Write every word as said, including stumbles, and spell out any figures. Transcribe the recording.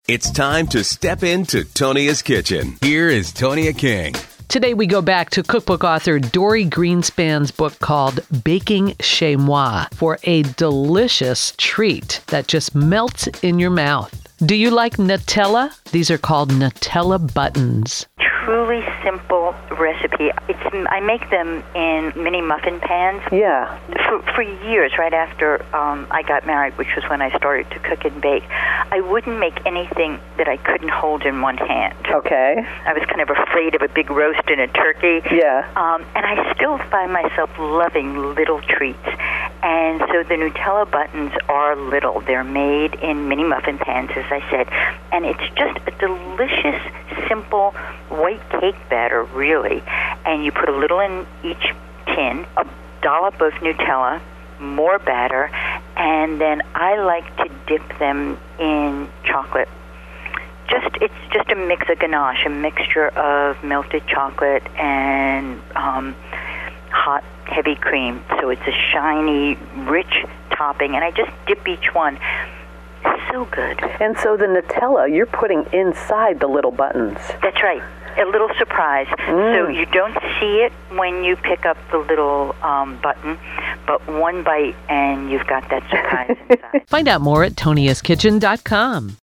It's time to step into Tonia's kitchen. Here is Tonia King. Today we go back to cookbook author Dory Greenspan's book called Baking Chez Moi for a delicious treat that just melts in your mouth. Do you like Nutella? These are called Nutella buttons. Truly simple recipe. It's I make them in mini muffin pans. Yeah. For, for years, right after um, I got married, which was when I started to cook and bake, I wouldn't make anything that I couldn't hold in one hand. Okay. I was kind of afraid of a big roast and a turkey. Yeah. Um, and I still find myself loving little treats. And so the Nutella buttons are little. They're made in mini muffin pans, as I said. And it's just a delicious, simple white cake batter, really. And you put a little in each tin, a dollop of Nutella, more batter, and then I like to dip them in chocolate. Just It's just a mix, a ganache, a mixture of melted chocolate and um, hot, heavy cream. So it's a shiny, rich topping, and I just dip each one. So good. And so the Nutella, you're putting inside the little buttons. That's right. A little surprise. Mm. So you don't see it when you pick up the little um, button, but one bite and you've got that surprise inside. Find out more at tonias kitchen dot com.